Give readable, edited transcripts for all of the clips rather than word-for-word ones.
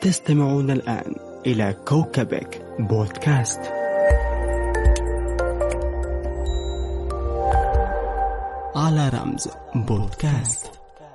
تستمعون الآن إلى كوكبك بودكاست. على رمز بودكاست.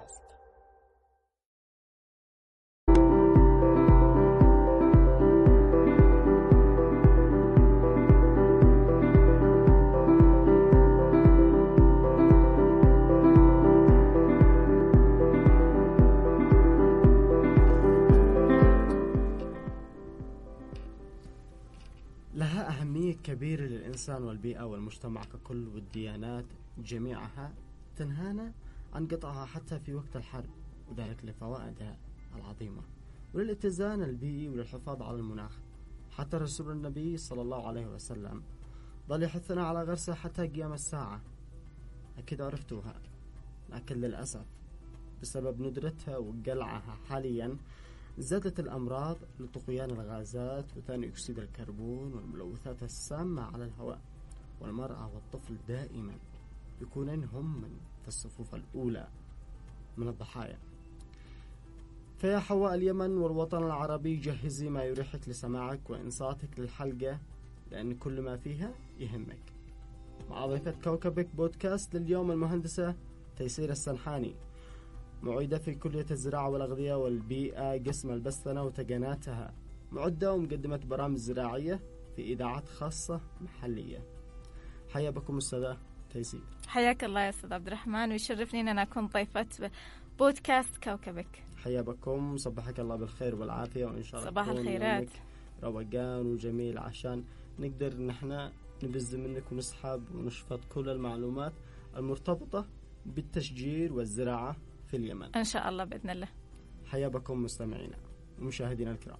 لها أهمية كبيرة للإنسان والبيئة والمجتمع ككل، والديانات جميعها تنهانا عن قطعها حتى في وقت الحرب، وذلك لفوائدها العظيمة وللاتزان البيئي وللحفاظ على المناخ. حتى رسول النبي صلى الله عليه وسلم ظل يحثنا على غرسها حتى قيام الساعة. أكيد عرفتوها، لكن للأسف بسبب ندرتها وقلعها حاليا زادت الأمراض لطغيان الغازات وثاني أكسيد الكربون والملوثات السامة على الهواء، والمرأة والطفل دائما يكونون هم في الصفوف الأولى من الضحايا. فيا حواء اليمن والوطن العربي، جهزي ما يريحك لسماعك وإنصاتك للحلقة، لأن كل ما فيها يهمك. مع ضيفة كوكبك بودكاست لليوم المهندسة تيسير السنحاني، معيدة في كلية الزراعة والأغذية والبيئة قسم البستنة وتقناتها، معدة ومقدمة برامج زراعية في إذاعات خاصة محلية. حيا بكم أستاذة تيسير. حياك الله يا أستاذ عبد الرحمن، ويشرفني أن أنا أكون ضيفة بودكاست كوكبك. حيا بكم، صبحك الله بالخير والعافية، وإن شاء الله صباح الخيرات، روقان وجميل عشان نقدر نحن نبز منك ونسحب ونشفط كل المعلومات المرتبطة بالتشجير والزراعة في اليمن إن شاء الله بإذن الله. حيا بكم مستمعينا ومشاهدينا الكرام.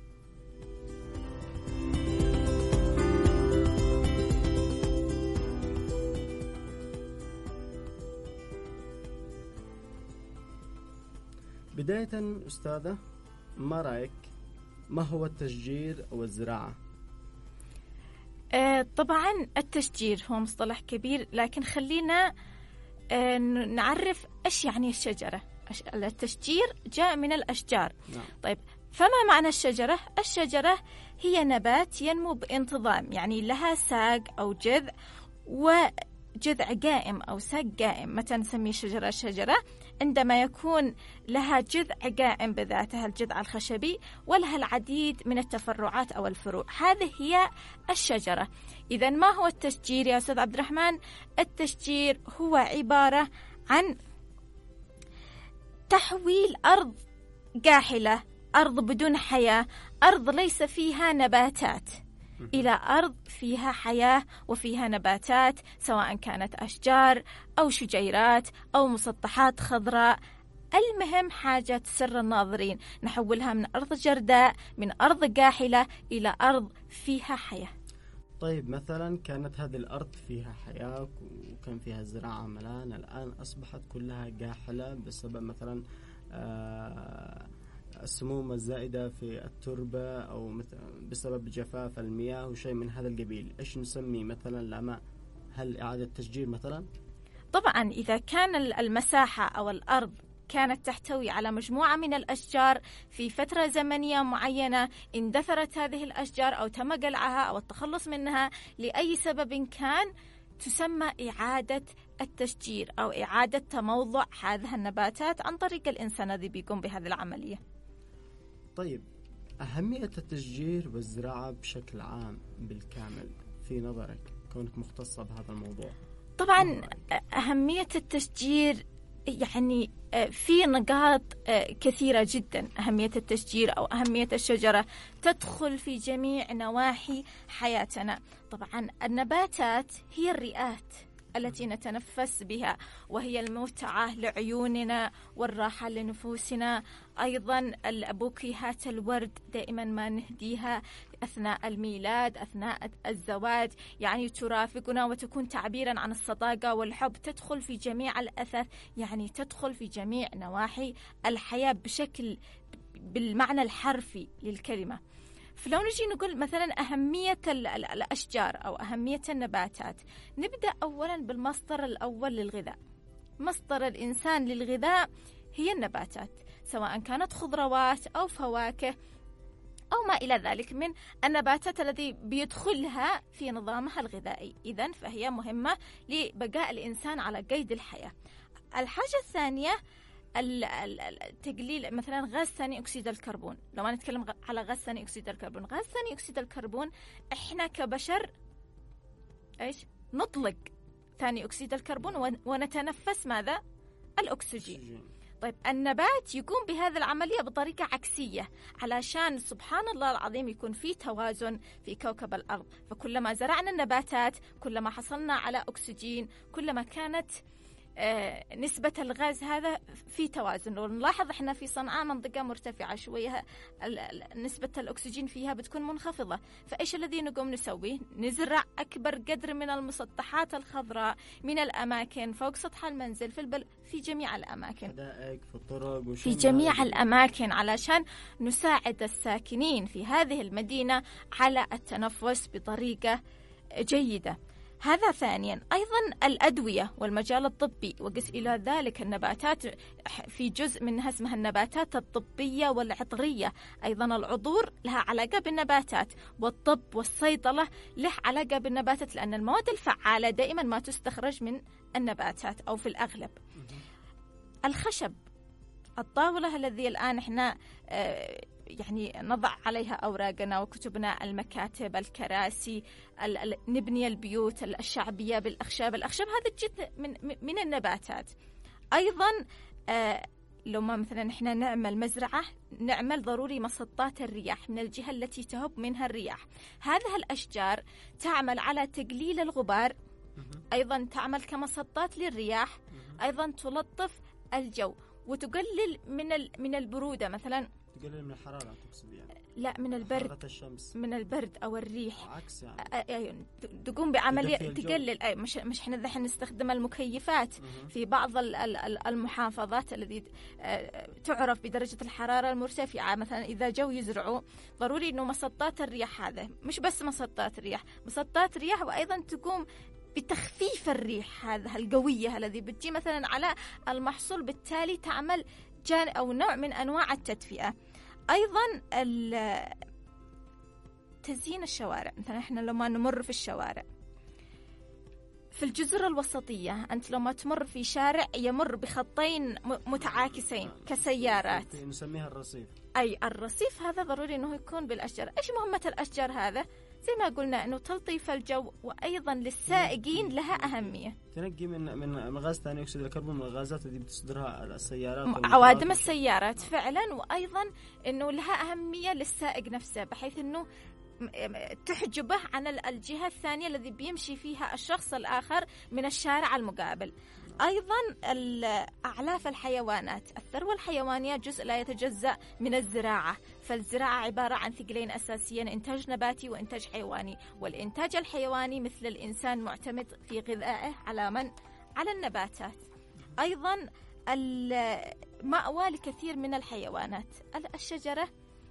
بداية أستاذة، ما رأيك، ما هو التشجير أو الزراعة؟ طبعا التشجير هو مصطلح كبير، لكن خلينا نعرف إيش يعني الشجرة. التشجير جاء من الأشجار. نعم. طيب، فما معنى الشجرة؟ الشجرة هي نبات ينمو بانتظام، يعني لها ساق أو جذع، وجذع قائم أو ساق قائم. متى نسمي الشجرة شجرة؟ عندما يكون لها جذع قائم بذاتها، الجذع الخشبي، ولها العديد من التفرعات أو الفروع. هذه هي الشجرة. إذا ما هو التشجير يا أستاذ عبد الرحمن؟ التشجير هو عبارة عن تحويل أرض قاحلة، أرض بدون حياة، أرض ليس فيها نباتات، إلى أرض فيها حياة وفيها نباتات، سواء كانت أشجار أو شجيرات أو مسطحات خضراء. المهم حاجة سر الناظرين، نحولها من أرض جرداء، من أرض قاحلة، إلى أرض فيها حياة. طيب، مثلا كانت هذه الأرض فيها حياة وكان فيها زراعة ملان، الآن أصبحت كلها قاحلة بسبب مثلا السموم الزائدة في التربة أو بسبب جفاف المياه وشيء من هذا القبيل. إيش نسمي مثلا لما؟ هل إعادة تشجير مثلا؟ طبعا إذا كان المساحة أو الأرض كانت تحتوي على مجموعة من الأشجار في فترة زمنية معينة، اندثرت هذه الأشجار أو تم قلعها أو التخلص منها لأي سبب كان، تسمى إعادة التشجير أو إعادة تموضع هذه النباتات عن طريق الإنسان الذي بيقوم بهذه العملية. طيب، أهمية التشجير والزراعة بشكل عام بالكامل في نظرك كونك مختصة بهذا الموضوع؟ طبعا أهمية التشجير يعني في نقاط كثيرة جدا. أهمية التشجير أو أهمية الشجرة تدخل في جميع نواحي حياتنا. طبعا النباتات هي الرئات التي نتنفس بها، وهي المتعة لعيوننا والراحة لنفوسنا. أيضا بوكيهات الورد دائما ما نهديها أثناء الميلاد، أثناء الزواج، يعني ترافقنا وتكون تعبيرا عن الصداقة والحب. تدخل في جميع الأثاث، يعني تدخل في جميع نواحي الحياة بشكل بالمعنى الحرفي للكلمة. فلو نجي نقول مثلا أهمية الأشجار أو أهمية النباتات، نبدأ أولا بالمصدر الأول للغذاء. مصدر الإنسان للغذاء هي النباتات، سواء كانت خضروات أو فواكه أو ما إلى ذلك من النباتات التي بيدخلها في نظامها الغذائي. إذن فهي مهمة لبقاء الإنسان على قيد الحياة. الحاجة الثانية تقليل مثلا غاز ثاني أكسيد الكربون. لو ما نتكلم على غاز ثاني أكسيد الكربون، غاز ثاني أكسيد الكربون إحنا كبشر إيش نطلق ثاني أكسيد الكربون ونتنفس ماذا؟ الأكسجين. طيب النبات يقوم بهذه العملية بطريقة عكسية علشان سبحان الله العظيم يكون في توازن في كوكب الأرض. فكلما زرعنا النباتات كلما حصلنا على أكسجين، كلما كانت نسبة الغاز هذا في توازن. لو نلاحظ احنا في صنعاء منطقة مرتفعة شوية، نسبة الأكسجين فيها بتكون منخفضة، فإيش الذي نقوم نسويه؟ نزرع أكبر قدر من المسطحات الخضراء من الأماكن فوق سطح المنزل في جميع الأماكن، في الطرق في جميع الأماكن، علشان نساعد الساكنين في هذه المدينة على التنفس بطريقة جيدة. هذا ثانيا. أيضا الأدوية والمجال الطبي، وقس إلى ذلك النباتات في جزء منها اسمها النباتات الطبية والعطرية. أيضا العطور لها علاقة بالنباتات، والطب والصيدلة له علاقة بالنباتات، لأن المواد الفعالة دائما ما تستخرج من النباتات أو في الأغلب. الخشب، الطاولة الذي الآن احنا يعني نضع عليها أوراقنا وكتبنا، المكاتب، الكراسي، نبني البيوت الشعبية بالأخشاب. الأخشاب هذا جزء من النباتات. أيضا لو ما مثلا احنا نعمل مزرعة، نعمل ضروري مسطات الرياح من الجهة التي تهب منها الرياح. هذه الأشجار تعمل على تقليل الغبار، أيضا تعمل كمسطات للرياح، أيضا تلطف الجو وتقلل من البرودة. مثلا تقلل من الحرارة تقصد يعني؟ لا، من البرد، حرارة الشمس، من البرد أو الريح. عكس يعني تقوم بعملية تقلل. مش احنا الحين نستخدم المكيفات في بعض المحافظات التي تعرف بدرجة الحرارة المرتفعة. مثلا إذا جو يزرعوا، ضروري إنه مسطات الرياح، هذا مش بس مسطات رياح، مسطات رياح، وأيضا تقوم بتخفيف الريح هذا القوية الذي بتجي مثلا على المحصول، بالتالي تعمل أو نوع من أنواع التدفئة. أيضا تزيين الشوارع. مثلا إحنا لما نمر في الشوارع في الجزر الوسطية، أنت لما تمر في شارع يمر بخطين متعاكسين كسيارات، نسميها الرصيف. أي الرصيف هذا ضروري أنه يكون بالأشجار. إيش مهمة الأشجار هذا؟ زي ما قلنا أنه تلطيف الجو، وأيضا للسائقين لها أهمية. تنقي من غاز ثاني أكسيد الكربون، من الغازات اللي بتصدرها السيارات، عوادم السيارات فعلا. وأيضا أنه لها أهمية للسائق نفسه، بحيث أنه تحجبه عن الجهة الثانية الذي بيمشي فيها الشخص الآخر من الشارع المقابل. أيضا أعلاف الحيوانات، الثروة الحيوانية جزء لا يتجزأ من الزراعة. فالزراعة عبارة عن ثقلين أساسيين، إنتاج نباتي وإنتاج حيواني. والإنتاج الحيواني مثل الإنسان معتمد في غذائه على النباتات. أيضا المأوى لكثير من الحيوانات. الشجرة،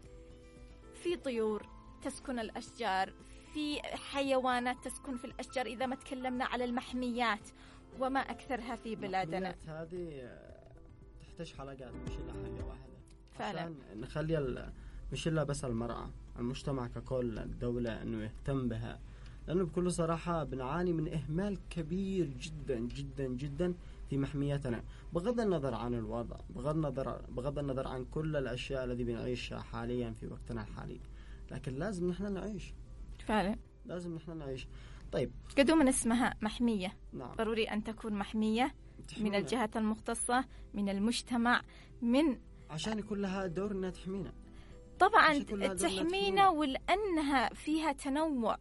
في طيور تسكن الأشجار، في حيوانات تسكن في الأشجار. إذا ما تكلمنا على المحميات وما أكثرها في بلادنا، هذه تحتاج حلقات مش إلا حاجة واحدة فعلا، عشان نخلي مش إلا بس المرأة، المجتمع ككل، الدولة إنه يهتم بها. لأنه بكل صراحة بنعاني من إهمال كبير جدا جدا جدا في محميتنا، بغض النظر عن الوضع، بغض النظر عن كل الأشياء التي بنعيشها حاليا في وقتنا الحالي، لكن لازم نحن نعيش، فعلا لازم نحن نعيش. طيب قدوم اسمها محمية، نعم، ضروري أن تكون محمية من الجهات المختصة، من المجتمع، عشان يكون لها دور إنها تحمينا. طبعا تحمينا، ولأنها فيها تنوع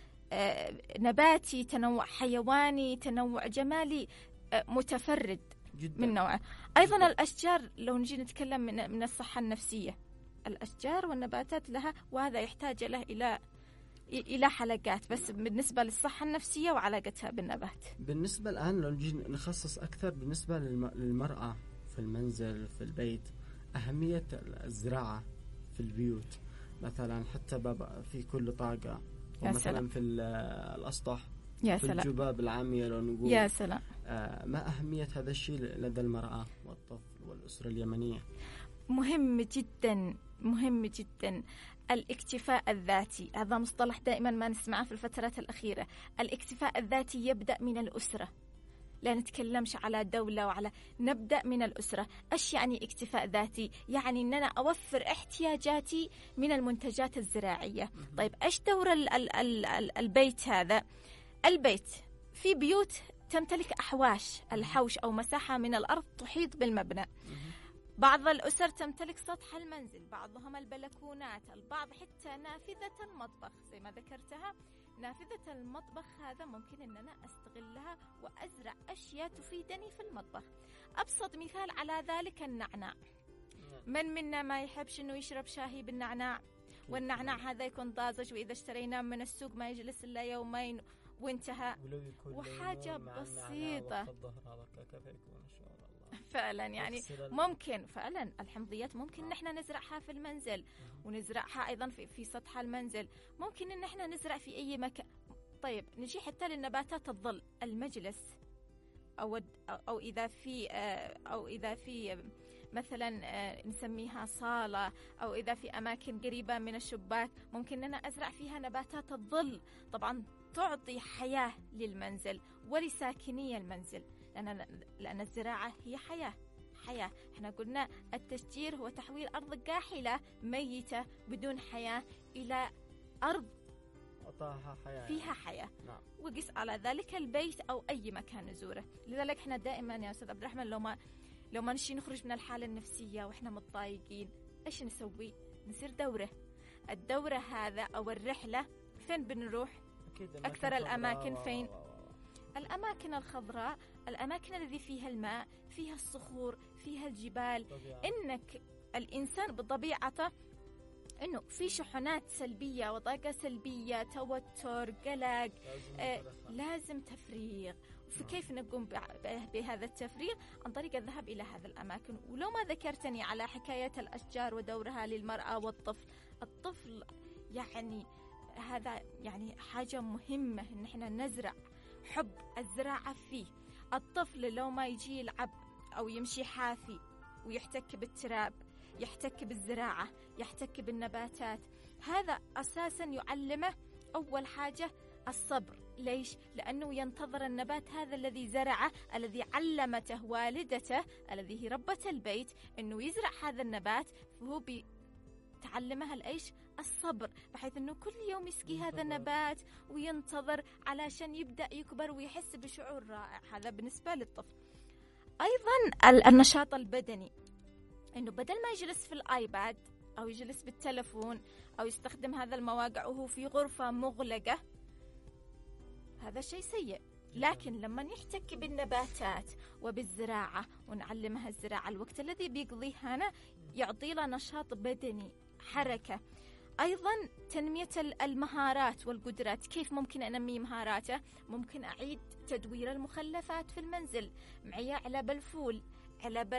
نباتي، تنوع حيواني، تنوع جمالي متفرد جداً من نوعه. أيضا جداً. الأشجار، لو نجي نتكلم من الصحة النفسية، الأشجار والنباتات لها، وهذا يحتاج له إلى حلقات بس بالنسبة للصحة النفسية وعلاقتها بالنبات. بالنسبة الآن لو نجي نخصص أكثر بالنسبة للمرأة في المنزل، في البيت، أهمية الزراعة في البيوت، مثلا حتى في كل طاقة، ومثلا في الأسطح، يا في سلام، الجباب العامية لو نقول. يا سلام. ما أهمية هذا الشيء لدى المرأة والطفل والأسرة اليمنية؟ مهم جدا، مهم جدا. الاكتفاء الذاتي هذا مصطلح دائما ما نسمعه في الفترات الأخيرة. الاكتفاء الذاتي يبدأ من الأسرة، لا نتكلمش على دولة وعلى، نبدأ من الأسرة. إيش يعني اكتفاء ذاتي؟ يعني أن أنا أوفر احتياجاتي من المنتجات الزراعية. طيب إيش دور البيت هذا؟ البيت في بيوت تمتلك أحواش، الحوش أو مساحة من الأرض تحيط بالمبنى. بعض الأسر تمتلك سطح المنزل، بعضهم البلكونات، البعض حتى نافذة المطبخ زي ما ذكرتها. نافذة المطبخ هذا ممكن أن أنا أستغلها وأزرع أشياء تفيدني في المطبخ. أبسط مثال على ذلك النعناع. من منا ما يحبش أنه يشرب شاهي بالنعناع؟ والنعناع هذا يكون طازج، وإذا اشتريناه من السوق ما يجلس إلا يومين وانتهى. وحاجة بسيطة فعلا، يعني ممكن فعلا الحمضيات ممكن نحن نزرعها في المنزل، ونزرعها أيضا في سطح المنزل. ممكن إن احنا نزرع في أي مكان. طيب نجي حتى للنباتات الظل، المجلس أو إذا في مثلا نسميها صالة، أو إذا في أماكن قريبة من الشباك ممكن أنا أزرع فيها نباتات الظل. طبعا تعطي حياة للمنزل ولساكني المنزل، لأن الزراعة هي حياة. احنا قلنا التشجير هو تحويل أرض قاحلة ميتة بدون حياة إلى أرض فيها حياة. نعم. وقس على ذلك البيت أو أي مكان نزوره. لذلك احنا دائما يا أستاذ عبد الرحمن لو ما نشي نخرج من الحالة النفسية وإحنا متضايقين، إيش نسوي؟ نصير الدورة هذا أو الرحلة فين بنروح؟ أكثر الأماكن فين؟ الأماكن الخضراء، الأماكن الذي فيها الماء، فيها الصخور، فيها الجبال. إنك الإنسان بطبيعته إنه في شحنات سلبية وطاقة سلبية، توتر، قلق، لازم تفريغ. فكيف نقوم بهذا التفريغ؟ عن طريق الذهاب إلى هذه الأماكن. ولو ما ذكرتني على حكاية الأشجار ودورها للمرأة والطفل، الطفل يعني هذا يعني حاجة مهمة إن احنا نزرع حب الزراعة فيه. الطفل لو ما يجي يلعب أو يمشي حافي ويحتك بالتراب، يحتك بالزراعة، يحتك بالنباتات، هذا أساسا يعلمه أول حاجة الصبر. ليش؟ لأنه ينتظر النبات هذا الذي زرعه، الذي علمته والدته الذي هي ربة البيت أنه يزرع هذا النبات، فهو تعلمها الإيش؟ الصبر، بحيث أنه كل يوم يسقي هذا النبات وينتظر علشان يبدأ يكبر ويحس بشعور رائع. هذا بالنسبة للطفل. أيضا النشاط البدني، أنه بدل ما يجلس في الآيباد أو يجلس بالتلفون أو يستخدم هذا المواقع وهو في غرفة مغلقة، هذا شيء سيء. لكن لما يحتك بالنباتات وبالزراعة ونعلمها الزراعة، الوقت الذي بيقضيه هنا يعطي له نشاط بدني، حركة. أيضا تنمية المهارات والقدرات. كيف ممكن أنمي مهاراته؟ ممكن أعيد تدوير المخلفات في المنزل. معي علب الفول، علب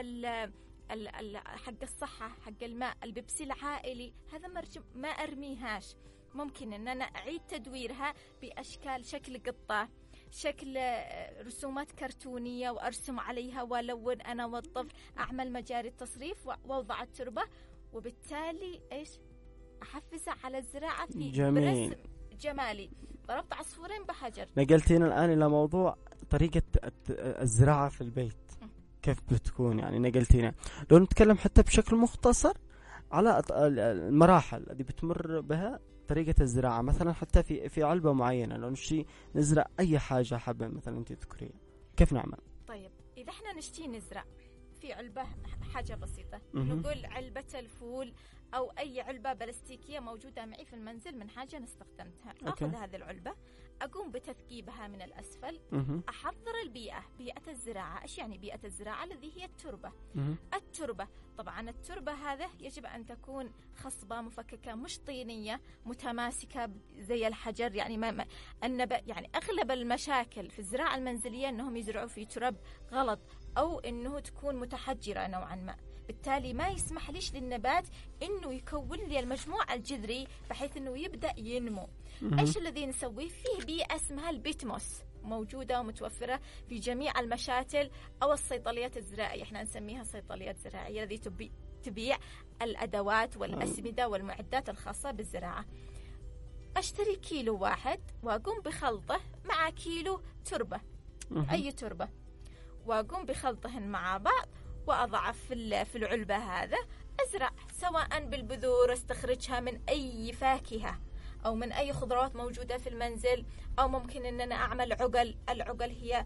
حق الصحة، حق الماء، البيبسي العائلي، هذا ما أرميهاش. ممكن أن أنا أعيد تدويرها بأشكال، شكل قطة، شكل رسومات كرتونية وأرسم عليها ولون أنا والطفل، أعمل مجاري التصريف وأوضع التربة، وبالتالي إيش؟ أحفزها على الزراعة في برسم جمالي. ضربت عصفورين بحجر. نقلتينا الآن إلى موضوع طريقة الزراعة في البيت كيف بتكون، يعني نقلتينا. لو نتكلم حتى بشكل مختصر على المراحل التي بتمر بها طريقة الزراعة، مثلا حتى في علبة معينة لو نشتي نزرع أي حاجة حابة مثلا أنت تذكريها، كيف نعمل؟ طيب إذا احنا نشتي نزرع في علبة، حاجة بسيطة، نقول علبة الفول أو أي علبة بلاستيكية موجودة معي في المنزل من حاجة أنا استخدمتها. أخذ هذه العلبة، أقوم بتثقيبها من الأسفل، أحضر البيئة، بيئة الزراعة. إيش يعني بيئة الزراعة؟ الذي هي التربة. التربة طبعا التربة هذا يجب أن تكون خصبة مفككة، مش طينية متماسكة زي الحجر. يعني يعني أغلب المشاكل في الزراعة المنزلية أنهم يزرعوا في تراب غلط، أو أنه تكون متحجرة نوعا ما، بالتالي ما يسمح ليش للنبات أنه يكون لي المجموع الجذري بحيث أنه يبدأ ينمو. إيش الذي نسويه؟ فيه بيئة اسمها البيتموس، موجودة ومتوفرة في جميع المشاتل أو الصيدليات الزراعية. إحنا نسميها صيدليات زراعية، التي تبيع الأدوات والأسمدة والمعدات الخاصة بالزراعة. أشتري كيلو واحد وأقوم بخلطه مع كيلو تربة، أي تربة، وأقوم بخلطهن مع بعض وأضع في العلبة هذا، أزرع سواء بالبذور استخرجها من أي فاكهة أو من أي خضروات موجودة في المنزل، أو ممكن أن أنا أعمل عقل. العقل هي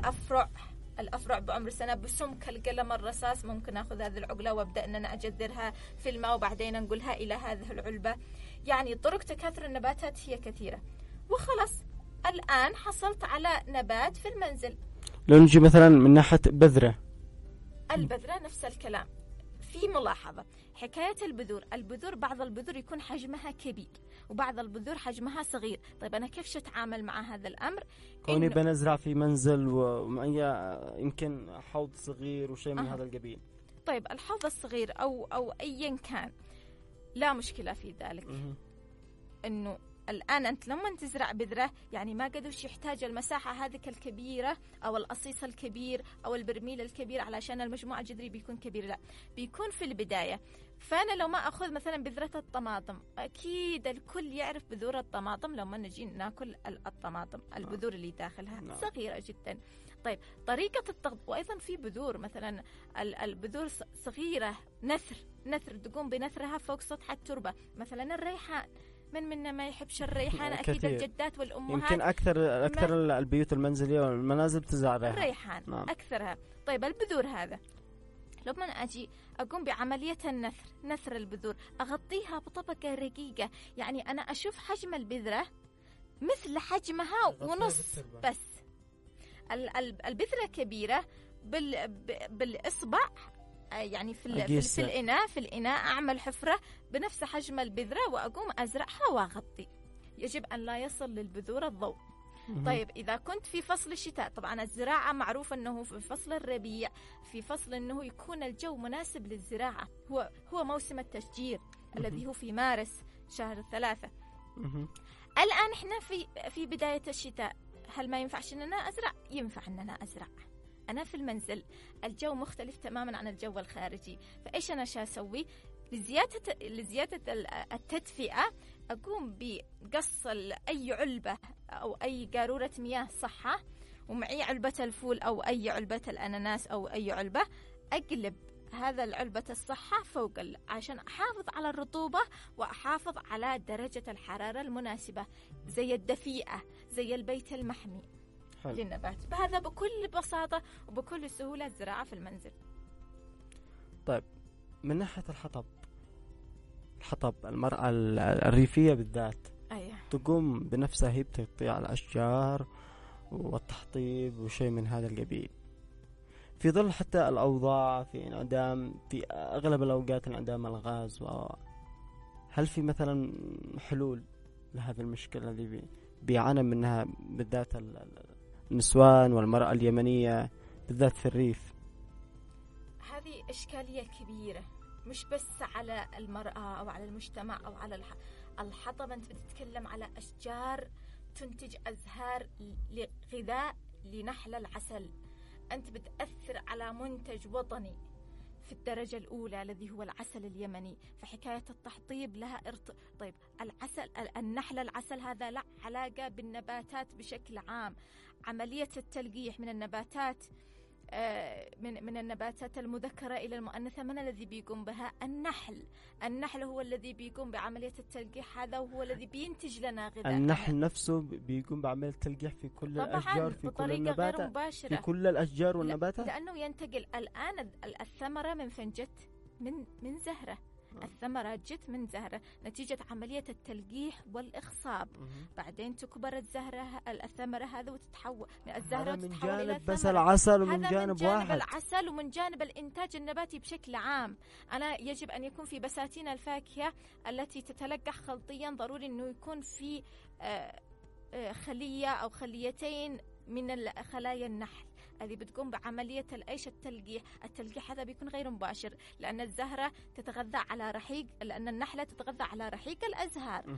الأفرع بعمر سنة بسمك القلم الرصاص، ممكن أخذ هذه العقلة وأبدأ أن أنا أجذرها في الماء وبعدين أنقلها إلى هذه العلبة. يعني طرق تكاثر النباتات هي كثيرة. وخلاص الآن حصلت على نبات في المنزل. لو نجي مثلا من ناحية بذرة، البذرة نفس الكلام. في ملاحظة حكاية البذور بعض البذور يكون حجمها كبير وبعض البذور حجمها صغير. طيب أنا كيف أتعامل مع هذا الأمر؟ كوني بنزرع في منزل ومعي يمكن حوض صغير وشيء من هذا القبيل. طيب الحوض الصغير أو أيا كان لا مشكلة في ذلك. إنه الآن أنت لما تزرع بذرة يعني ما قدوش يحتاج المساحة هذه الكبيرة أو القصيص الكبير أو البرميل الكبير علشان المجموع الجذري بيكون كبير، لا بيكون في البداية. فأنا لو ما أخذ مثلا بذرة الطماطم، أكيد الكل يعرف بذور الطماطم، لما نجي ناكل الطماطم البذور اللي داخلها صغيرة جدا. طيب طريقة التغذية، وأيضا في بذور مثلا البذور صغيرة نثر تقوم بنثرها فوق سطح التربة. مثلا الريحان، من منا ما يحبش الريحان؟ أكيد الجدات والأمهات يمكن أكثر البيوت المنزلية والمنازل تزرع الريحان. نعم. أكثرها. طيب البذور هذا لما أجي أقوم بعملية نثر البذور، أغطيها بطبقة رقيقة، يعني أنا أشوف حجم البذرة مثل حجمها ونص بس. البذرة كبيرة بالإصبع، يعني في الإناء أعمل حفرة بنفس حجم البذرة وأقوم أزرعها وأغطي. يجب أن لا يصل للبذور الضوء. طيب إذا كنت في فصل الشتاء، طبعا الزراعة معروف أنه في فصل الربيع، في فصل أنه يكون الجو مناسب للزراعة، هو موسم التشجير الذي هو في مارس شهر 3. الآن إحنا في بداية الشتاء، هل ما ينفعش أننا أزرع؟ ينفع أننا أزرع. أنا في المنزل الجو مختلف تماما عن الجو الخارجي، فإيش أنا أسوي؟ لزيادة التدفئة أقوم بقص أي علبة أو أي قارورة مياه صحة، ومعي علبة الفول أو أي علبة الأناناس أو أي علبة، أقلب هذا العلبة الصحة فوق عشان أحافظ على الرطوبة وأحافظ على درجة الحرارة المناسبة، زي الدفيئة، زي البيت المحمي للنبات. بهذا بكل بساطة وبكل سهولة الزراعة في المنزل. طيب من ناحية الحطب، المرأة الريفية بالذات تقوم بنفسها هي بتقطيع الأشجار والتحطيب وشيء من هذا القبيل، في ظل حتى الأوضاع في انعدام، في أغلب الأوقات انعدام الغاز. هل في مثلا حلول لهذه المشكلة اللي بيعاني منها بالذات النسوان والمرأة اليمنية بالذات في الريف؟ هذه إشكالية كبيرة، مش بس على المرأة أو على المجتمع أو على الحطب. أنت بتتكلم على أشجار تنتج أزهار لغذاء لنحل العسل، أنت بتأثر على منتج وطني في الدرجة الأولى الذي هو العسل اليمني. فحكاية التحطيب لها طيب النحل العسل هذا لا علاقة بالنباتات بشكل عام. عملية التلقيح من النباتات من النباتات المذكرة إلى المؤنثة، من الذي بيقوم بها؟ النحل هو الذي بيقوم بعملية التلقيح هذا، وهو الذي بينتج لنا غذاء. النحل نفسه بيقوم بعملية التلقيح في كل الأشجار، في كل النباتات، في كل الأشجار والنباتات، لأنه ينتقل. الآن الثمرة من فين جت؟ من زهرة. الثمرة جت من زهرة نتيجة عملية التلقيح والإخصاب. بعدين تكبر الثمرة هذا وتتحول من الزهرة وتتحول إلى الثمرة. بس العسل ومن جانب واحد، العسل ومن جانب الإنتاج النباتي بشكل عام. أنا يجب أن يكون في بساتين الفاكهة التي تتلقح خلطيا، ضروري أنه يكون في خلية أو خليتين من خلايا النحل. هذه بتقوم بعملية التلقيح هذا بيكون غير مباشر، لأن الزهرة تتغذى على رحيق، لأن النحلة تتغذى على رحيق الأزهار،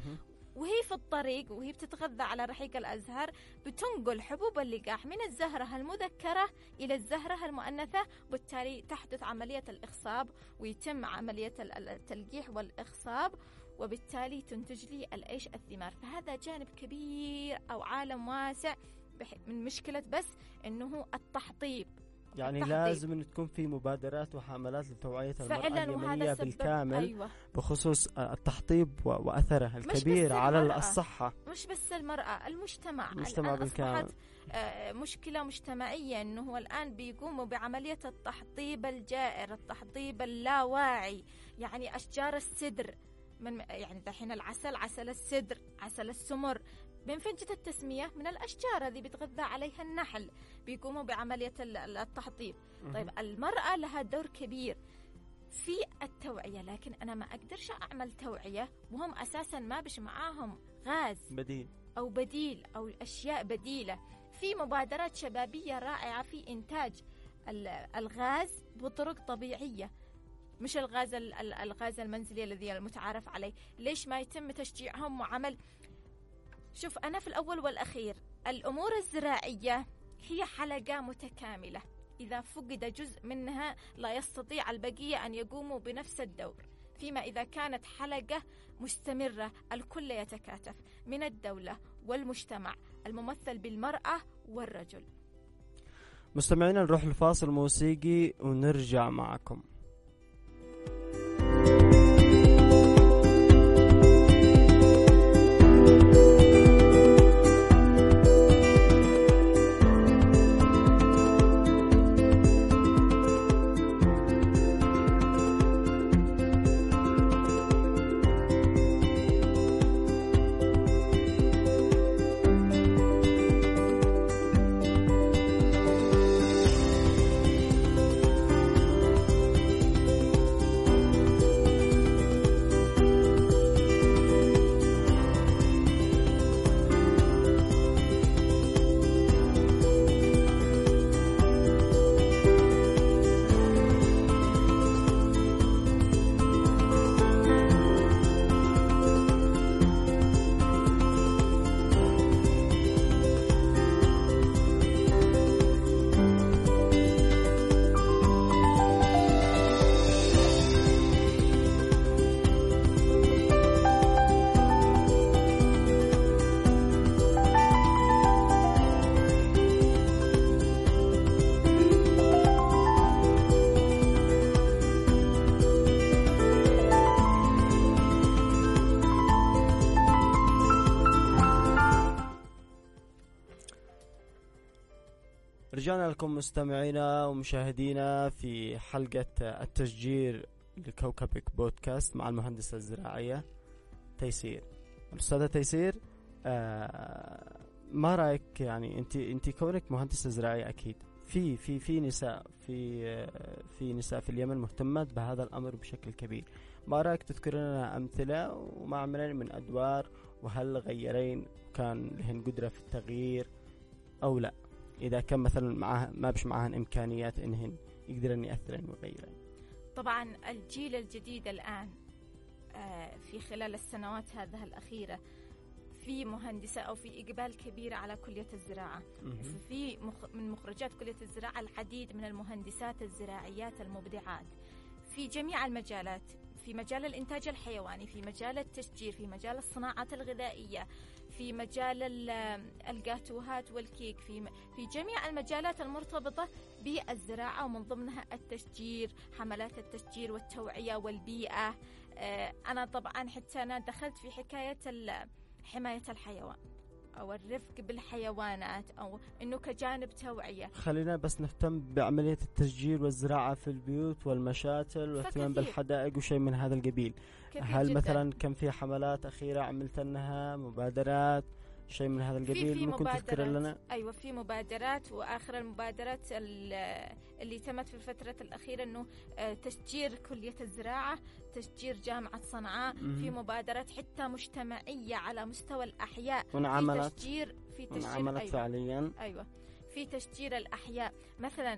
وهي في الطريق وهي بتتغذى على رحيق الأزهار بتنقل حبوب اللقاح من الزهرة المذكرة إلى الزهرة المؤنثة، وبالتالي تحدث عملية الإخصاب ويتم عملية التلقيح والإخصاب، وبالتالي تنتج لي العيش الثمار. فهذا جانب كبير أو عالم واسع من مشكلة بس إنه التحطيب. يعني لازم أن تكون في مبادرات وحملات لتوعية المرأة اليمنية بالكامل. أيوة. بخصوص التحطيب وأثره الكبير على الصحة. مش بس المرأة، المجتمع بالكامل. مشكلة مجتمعية أنه الآن بيقوموا بعملية التحطيب الجائر، التحطيب اللاواعي. يعني أشجار السدر يعني دحين العسل، عسل السدر، عسل السمر، من فين جت التسمية؟ من الأشجار هذه بيتغذى عليها النحل، بيقوموا بعملية التحطيب. طيب المرأة لها دور كبير في التوعية، لكن أنا ما أقدرش أعمل توعية وهم أساسا ما بش معاهم غاز بديل أو أشياء بديلة. في مبادرات شبابية رائعة في إنتاج الغاز بطرق طبيعية، مش الغاز المنزلي الذي المتعارف عليه. ليش ما يتم تشجيعهم وعمل؟ شوف، أنا في الأول والأخير الأمور الزراعية هي حلقة متكاملة، إذا فقد جزء منها لا يستطيع البقية أن يقوموا بنفس الدور. فيما إذا كانت حلقة مستمرة الكل يتكاتف من الدولة والمجتمع الممثل بالمرأة والرجل. مستمعينا، نروح لفاصل موسيقي ونرجع معكم. رجعنا لكم مستمعينا ومشاهدينا في حلقة التشجير لكوكبك بودكاست مع المهندسة الزراعية تيسير. الأستاذة تيسير، ما رأيك؟ يعني أنت كونك مهندسة زراعية أكيد في نساء في نساء في اليمن مهتمات بهذا الأمر بشكل كبير. ما رأيك تذكر لنا أمثلة وما عملين من أدوار، وهل غيرين كان لهن قدرة في التغيير أو لا؟ إذا كان مثلا ما بش معهن إمكانيات إنهن يقدرن يأثرن ويغيرن. طبعا الجيل الجديد الآن في خلال السنوات هذه الأخيرة في مهندسة أو في إقبال كبير على كلية الزراعة. في من مخرجات كلية الزراعة العديد من المهندسات الزراعيات المبدعات في جميع المجالات، في مجال الإنتاج الحيواني، في مجال التشجير، في مجال الصناعات الغذائية، في مجال الجاتوهات والكيك، في جميع المجالات المرتبطة بالزراعة، ومن ضمنها التشجير، حملات التشجير والتوعية والبيئة. أنا طبعا حتى أنا دخلت في حكاية حماية الحيوان أو الرفق بالحيوانات، أو إنه كجانب توعية. خلينا بس نهتم بعملية التشجير والزراعة في البيوت والمشاتل والاهتمام بالحدائق وشيء من هذا القبيل. هل جداً. مثلا كان في حملات أخيرة عملتنها، مبادرات شيء من هذا القبيل؟ ممكن تذكر لنا؟ أيوة، في مبادرات، وآخر المبادرات اللي تمت في الفترة الأخيرة إنه تشجير كلية الزراعة، تشجير جامعة صنعاء. في مبادرات حتى مجتمعية على مستوى الأحياء، في تشجير أيوة. فعليا. أيوة، في تشجير الأحياء. مثلا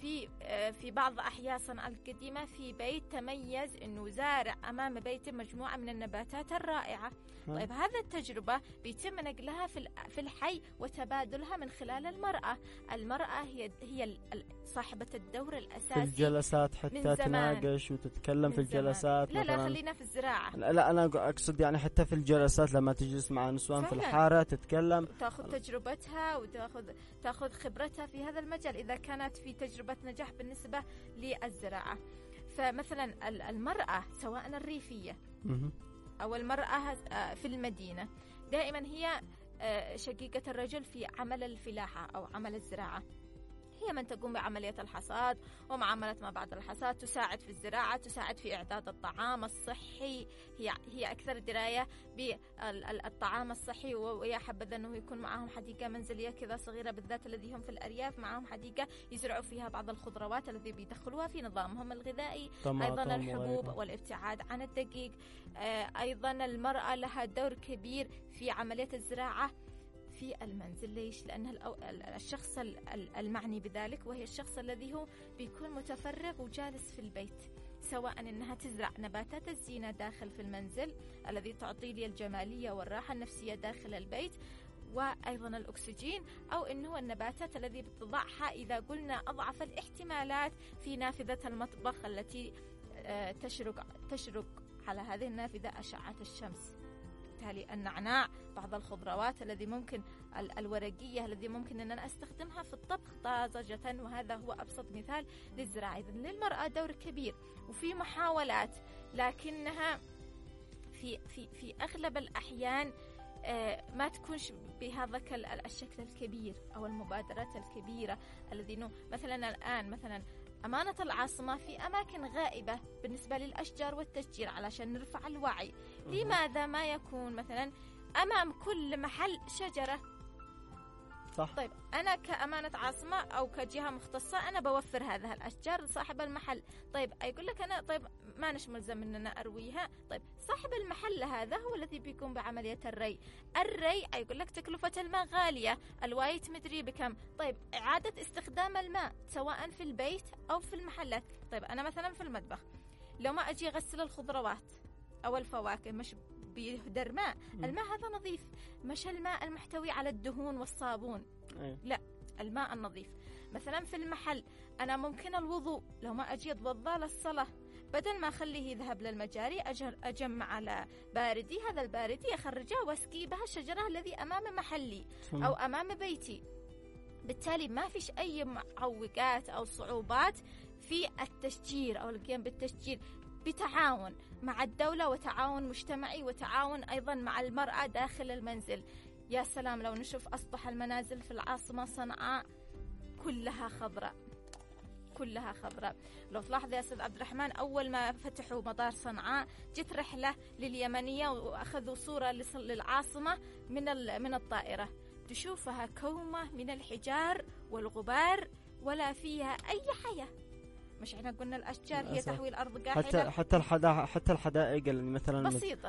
في بعض أحياء صنعاء القديمة في بيت تميز أنه زارع أمام بيته مجموعة من النباتات الرائعة. طيب هذا التجربة بيتم نقلها في الحي وتبادلها من خلال المرأة هي صاحبة الدور الأساسي في الجلسات، حتى تناقش وتتكلم في الجلسات. لا خلينا في الزراعة. لا أنا أقصد يعني حتى في الجلسات لما تجلس مع نسوان في الحارة تتكلم، تأخذ تجربتها وتأخذ خبرتها في هذا المجال إذا كانت في تجربة نجاح بالنسبة للزراعة. فمثلا المرأة سواء الريفية أو المرأة في المدينة دائما هي شقيقة الرجل في عمل الفلاحة أو عمل الزراعة. هي من تقوم بعملية الحصاد ومعاملة ما بعد الحصاد، تساعد في الزراعة، تساعد في إعداد الطعام الصحي. هي أكثر دراية بالطعام الصحي. ويا حبذا أنه يكون معهم حديقة منزلية كذا صغيرة، بالذات الذي هم في الأرياف معهم حديقة يزرعوا فيها بعض الخضروات التي بيدخلوها في نظامهم الغذائي. أيضا الحبوب والابتعاد عن الدقيق. أيضا المرأة لها دور كبير في عملية الزراعة في المنزل. ليش؟ لأن الشخص المعني بذلك وهي الشخص الذي هو بيكون متفرغ وجالس في البيت، سواء أنها تزرع نباتات الزينة داخل في المنزل الذي تعطي لي الجمالية والراحة النفسية داخل البيت، وأيضا الأكسجين، أو أنه النباتات الذي بتضعها إذا قلنا أضعف الاحتمالات في نافذة المطبخ التي تشرق على هذه النافذة أشعة الشمس. بالتالي النعناع، بعض الخضروات الذي ممكن الورقية الذي ممكن أن أنا أستخدمها في الطبخ طازجة، وهذا هو أبسط مثال للزراعة. إذن للمرأة دور كبير وفي محاولات، لكنها في أغلب الأحيان ما تكونش بهذا الشكل الكبير أو المبادرات الكبيرة الذي مثلا الآن مثلا أمانة العاصمة في أماكن غائبة بالنسبة للأشجار والتشجير علشان نرفع الوعي. لماذا ما يكون مثلا أمام كل محل شجرة؟ صح. طيب أنا كأمانة عاصمة أو كجهة مختصة أنا بوفر هذه الأشجار لصاحب المحل. طيب يقول لك أنا طيب ما نش ملزم أننا أرويها. طيب صاحب المحل هذا هو الذي بيقوم بعملية الري. يقول لك تكلفة الماء غالية، الوايت مدري بكم. طيب إعادة استخدام الماء سواء في البيت أو في المحلات. طيب أنا مثلا في المطبخ لو ما أجي أغسل الخضروات أو الفواكه مش بيهدر ماء، الماء هذا نظيف، مش الماء المحتوي على الدهون والصابون. لا، الماء النظيف. مثلا في المحل أنا ممكن الوضوء لو ما أجي أتوضى للصلاة، بدل ما أخليه يذهب للمجاري أجمع على باردي، هذا الباردي أخرجه وأسقي بها الشجرة الذي أمام محلي أو أمام بيتي. بالتالي ما فيش أي معوقات أو صعوبات في التشجير أو القيام بالتشجير بتعاون مع الدولة وتعاون مجتمعي وتعاون أيضا مع المرأة داخل المنزل. يا سلام لو نشوف أسطح المنازل في العاصمة صنعاء كلها خضراء، كلها خضراء. لو تلاحظ يا أستاذ عبد الرحمن، أول ما فتحوا مطار صنعاء جت رحلة لليمنية وأخذوا صورة للعاصمة من الطائرة، تشوفها كومة من الحجار والغبار ولا فيها أي حياة. مش احنا قلنا الأشجار هي تحوي الأرض قاحلة؟ حتى الحدائق مثلا بسيطة،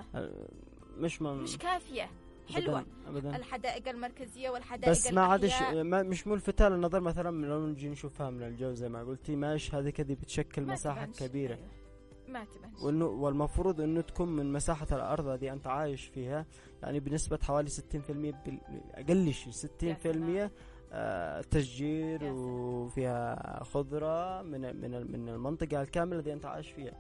مش كافية، حلوة أبداً. الحدائق المركزية والحدائق بس ما عادش مش ملفتة للنظر. مثلا لو نجي نشوفها من الجو زي ما قلتي، ماش هذه كذي بتشكل مساحة كبيرة. أيوة. ما تبانش. والمفروض انه تكون من مساحة الأرض هذه أنت عايش فيها يعني بنسبة حوالي 60%، أقل شيء 60% تشجير وفيها خضرة من المنطقة الكاملة التي أنت عايش فيها.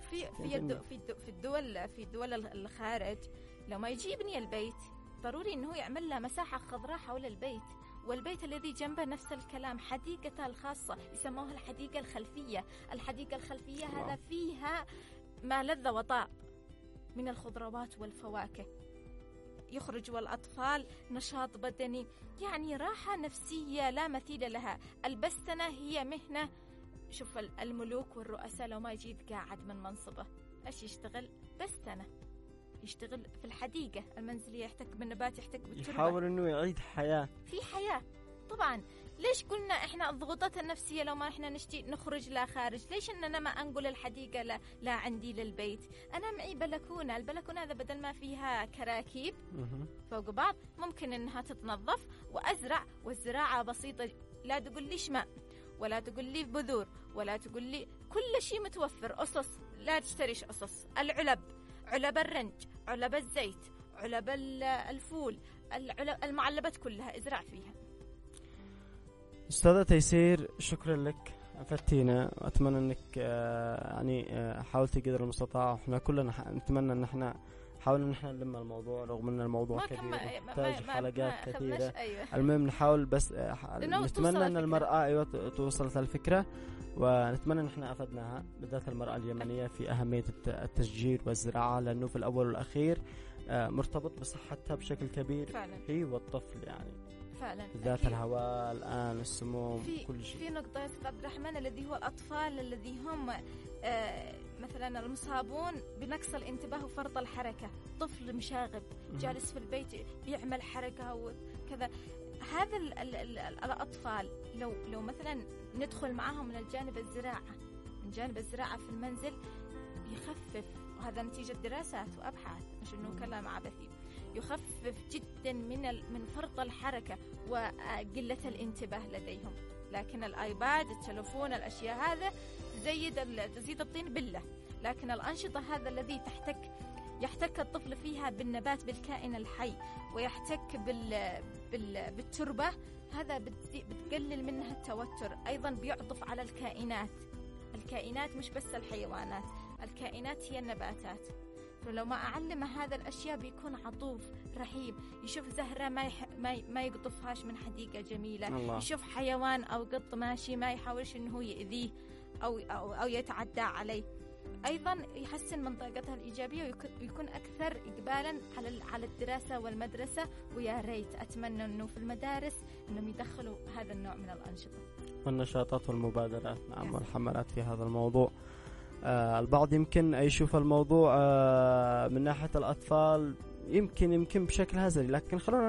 في الدول الخارج لو ما يجي يبني البيت ضروري أنه يعمل له مساحة خضراء حول البيت، والبيت الذي جنبه نفس الكلام، حديقته الخاصة يسموها الحديقة الخلفية. الحديقة الخلفية هذا فيها ما لذ وطاب من الخضروات والفواكه، يخرج والأطفال نشاط بدني، يعني راحة نفسية لا مثيل لها. البستنة هي مهنة. شوف الملوك والرؤساء لو ما يجي يتقاعد من منصبه ايش يشتغل؟ بستنة، يشتغل في الحديقة المنزلية، يحتك بالنبات، يحتك بالتربة، يحاول انه يعيد حياة في حياة. طبعا ليش قلنا احنا الضغوطات النفسية لو ما احنا نشتي نخرج لا خارج؟ ليش اننا ما انقل الحديقة لا عندي للبيت؟ انا معي بلكونة، البلكونة هذا بدل ما فيها كراكيب فوق بعض ممكن انها تتنظف وازرع، والزراعة بسيطة لا تقول ليش ماء. ولا تقول لي بذور، ولا تقول لي كل شيء متوفر. أصص لا تشتريش أصص، العلب، علب الرنج، علب الزيت، علب الفول، المعلبات كلها ازرع فيها. أستاذة تيسير شكرا لك، أفدتينا، وأتمنى أنك يعني حاولتي قدر المستطاع. وإحنا كلنا نتمنى أن إحنا حاول ان احنا نلم الموضوع، رغم ان الموضوع كبير ويحتاج حلقات كثيرة. أيوة. المهم نحاول بس نتمنى ان المرأة توصلت الفكرة، ونتمنى ان احنا افدناها، بالذات المرأة اليمنية، في اهمية التشجير والزراعة، لانه في الاول والاخير مرتبط بصحتها بشكل كبير فعلا. هي والطفل يعني فعلا، بالذات الهواء الآن، السموم، كل شيء. في نقطة يا أستاذ عبد الرحمن، الذي هو الأطفال الذي هم مثلا المصابون بنقص الانتباه وفرط الحركة. طفل مشاغب جالس في البيت بيعمل حركة وكذا. هذا الأطفال لو مثلا ندخل معهم من الجانب الزراعة، من جانب الزراعة في المنزل، يخفف، وهذا نتيجة دراسات وأبحاث، مش إنه كلام عبثي، يخفف جدا من فرط الحركة وقلة الانتباه لديهم. لكن الآيباد، التلفون، الأشياء هذا تزيد الطين بلة. لكن الأنشطة هذا الذي يحتك الطفل فيها بالنبات، بالكائن الحي، ويحتك بالتربة، هذا بتقلل منها التوتر. أيضا بيعطف على الكائنات مش بس الحيوانات، الكائنات هي النباتات. فلو ما أعلمه هذا الأشياء بيكون عطوف رحيم، يشوف زهرة ما يقطفهاش من حديقة جميلة الله. يشوف حيوان أو قط ماشي ما يحاولش إنه يأذيه أو يتعدى عليه. أيضا يحسن من طاقتها الإيجابية ويكون أكثر إقبالا على الدراسة والمدرسة. ويا ريت أتمنى إنه في المدارس إنهم يدخلوا هذا النوع من الأنشطة والنشاطات والمبادرات والحملات في هذا الموضوع. البعض يمكن يشوف الموضوع من ناحية الأطفال يمكن بشكل هزلي، لكن خلونا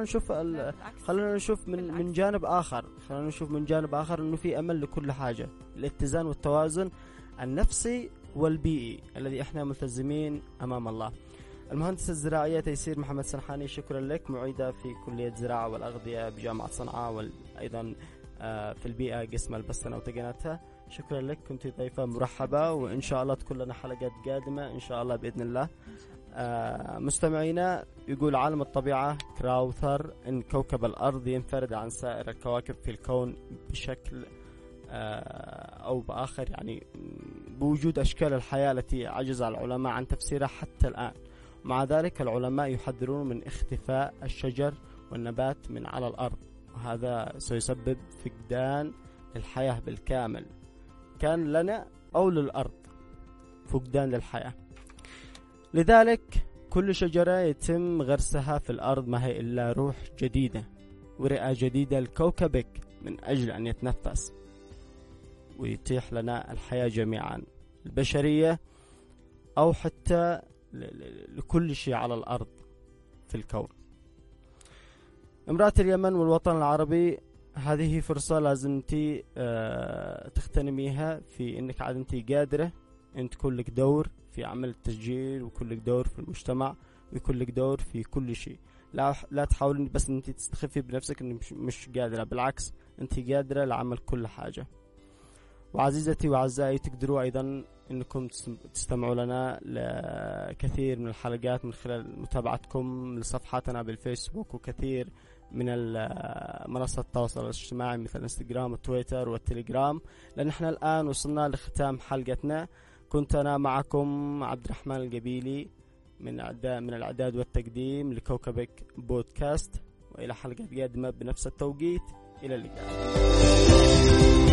نشوف من جانب آخر. خلونا نشوف من جانب آخر إنه في أمل لكل حاجة، الاتزان والتوازن النفسي والبيئي الذي احنا ملتزمين أمام الله. المهندسة الزراعية تيسير محمد سنحاني، شكرا لك، معيدة في كلية زراعة والأغذية بجامعة صنعاء، وأيضا في البيئة قسم البستنة وتقناتها. شكرا لك، كنت ضيفة مرحبة، وإن شاء الله تكون لنا حلقات قادمة إن شاء الله بإذن الله. مستمعينا، يقول عالم الطبيعة كراوثر إن كوكب الأرض ينفرد عن سائر الكواكب في الكون بشكل أو بآخر، يعني بوجود أشكال الحياة التي عجز العلماء عن تفسيرها حتى الآن. مع ذلك العلماء يحذرون من اختفاء الشجر والنبات من على الأرض، وهذا سيسبب فقدان الحياة بالكامل، كان لنا أو للأرض، فقدان للحياة. لذلك كل شجرة يتم غرسها في الأرض ما هي إلا روح جديدة ورئة جديدة لكوكبك من أجل أن يتنفس ويتيح لنا الحياة جميعا، البشرية أو حتى لكل شيء على الأرض في الكون. امرأة اليمن والوطن العربي، هذه فرصة لازم انتي تغتنميها في انك عاد انتي قادرة ان تكون لك دور في عمل التسجيل، ويكون لك دور في المجتمع، ويكون لك دور في كل شيء. لا تحاولي بس انتي تستخفي بنفسك انك مش قادرة، بالعكس انتي قادرة لعمل كل حاجة. وعزيزتي وعزائي، تقدروا ايضا انكم تستمعوا لنا لكثير من الحلقات من خلال متابعتكم لصفحاتنا بالفيسبوك وكثير من منصات التواصل الاجتماعي مثل الانستغرام والتويتر والتليجرام. لأن احنا الآن وصلنا لختام حلقتنا. كنت أنا معكم عبد الرحمن القبيلي من الإعداد والتقديم لكوكبك بودكاست، وإلى حلقة قادمة بنفس التوقيت. إلى اللقاء.